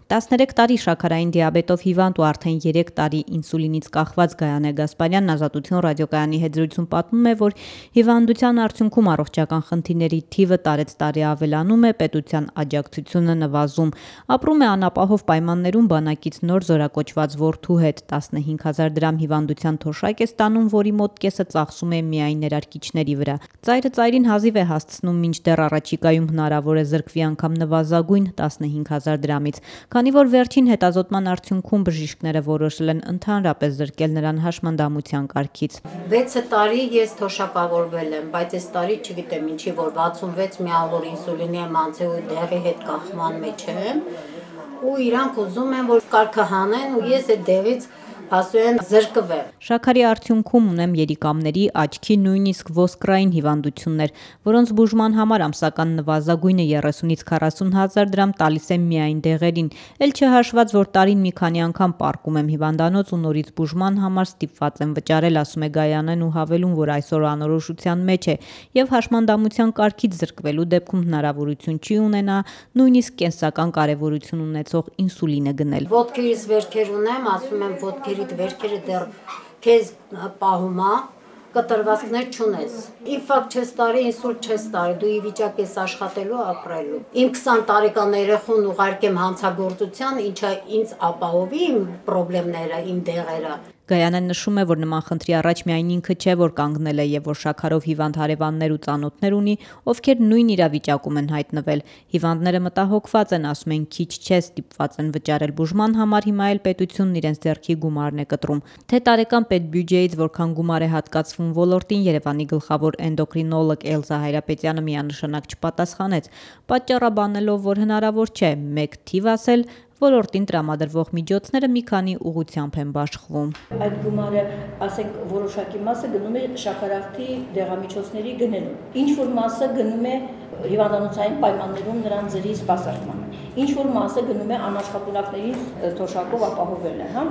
13 տարի շաքարային դիաբետով հիվանդ ու արդեն 3 տարի ինսուլինից կախված Գայանե Գասպարյանն Ազատություն ռադիոկայանի հետ զրույցում պատմում է, որ հիվանդության արդյունքում առողջական խնդիրների թիվը տարեցտարի ավելանում է, պետության աջակցությունը նվազում։ Ապրում է անապահով պայմաններում բանակից նոր զորակոչված որդու հետ, 15,000 դրամ հիվանդության թոշակ է ստանում, որի մոտ կեսը ծախսում է միայն ներարկիչների վրա։ Ծայրը ծայրին հազիվ է հասցնում, մինչդեռ առաջիկայում հնարավոր է զրկվի անգամ նվազագույն 15,000 դրամից, քանի որ վերջին հետազոտման արդյունքում բժիշկները որոշել են ընդհանրապես զրկել նրան հաշմանդամության կարգից։ 6 տարի ես թոշակավորվել եմ, բայց այս տարի չգիտեմ ինչի որ 66 միավոր ինսուլինի եմ անցել ու դեղի հետ կախման մեջ եմ, ու իրանք ուզում են որ կարգը հանեն ու ես այդ դեղից ասում են զրկվեմ։ Շաքարի արդյունքում ունեմ երիկամների, աչքի, նույնիսկ ոսկրային հիվանդություններ, որոնց բուժման համար ամսական նվազագույնը 30-ից 40,000 դրամ տալիս եմ միայն դեղերին, էլ չհաշված, որ տարին մի քանի անգամ պառկում եմ հիվանդանոց ու նորից բուժման համար ստիպված եմ վճարել, ասում է Գայանեն ու հավելում, որ այսօր անորոշության մեջ է եւ հաշմանդամության կարգից զրկվելու դեպքում հնարավորություն չի ունենա նույնիսկ կենսական կարեւորություն ունեցող ինսուլինը գնել։ Ոտքերից վերքեր ունեմ, ասում եմ ոտքերիդ վերքերը դեռ քեզ պահում է, կտրվածքներ չունես։ Ինֆարկտ չես տարի, ինսուլտ չես տարի, դու ի վիճակ ես աշխատելու, ապրելու։ Իմ 20 տարեկան երեխուն ուղարկեմ հանցագործության, ինչը ինձ ապահովի իմ խնդիրները, իմ դեղերը։ Գայանեն նշում է, որ նման խնդրի առաջ միայն ինքը չէ, որ կանգնել է եւ որ շաքարով հիվանդ հարևաններ ու ծանոթներ ունի, ովքեր նույն իրավիճակում են հայտնվել։ Հիվանդները մտահոգված են, ասում են քիչ չէ, ստիպված են վճարել բուժման համար, հիմա էլ պետությունն իրենց ձեռքի գումարն է կտրում։ Թե տարեկան պետբյուջեից որքան գումար է հատկացվում ոլորտին, Երևանի գլխավոր էնդոկրինոլոգ Էլզա Հայրապետյանը միանշանակ չպատասխանեց, պատճառաբանելով, որ հնարավոր չէ մեկ թիվ ասել, ոլորտին տրամադրվող միջոցները մի քանի ուղղությամբ են բաշխվում։ Այդ գումարը, ասենք, որոշակի մասը գնում է շաքարախտի դեղամիջոցների գնելու։ Ինչ որ մասը գնում է հիվանդանոցային պայմաններում նրան ձրի սպասարկմանը։ Ինչ որ մասը գնում է անաշխատունակների թոշակով ապահովելը, հա։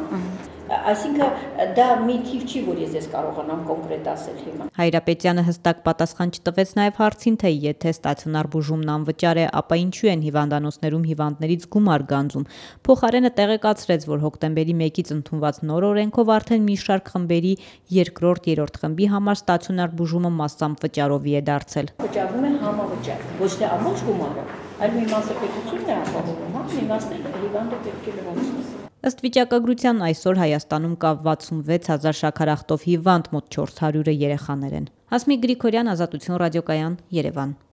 Այսինքն դա մի թիվ չի, որ ես կարողանամ կոնկրետ ասել հիմա։ Հայրապետյանը հստակ պատասխան չտվեց նաև հարցին, թե եթե ստացիոնար բուժումն անվճար է, ապա ինչու են հիվանդանոցներում հիվանդներից գումար գանձում։ Փոխարենը տեղեկացրեց, որ հոկտեմբերի 1-ից ընդունված նոր օրենքով արդեն մի շարք խմբերի երկրորդ-երրորդ խմբի համար ստացիոնար բուժումը մասամբ վճարովի է դարձել։ Վճարվում է համավճար, ոչ թե ամբողջ գումարը, այլ մի մասը պետությունն է ապահովում, մի մասը հիվանդը պետք է լրացնի։ Ըստ վիճակագրության այսօր Հայաստանում կա 66,000 շաքարախտով հիվանդ, մոտ 400-ը երեխաներ են։ Հասմիկ Գրիգորյան, Ազատություն ռադիոկայան, Երևան։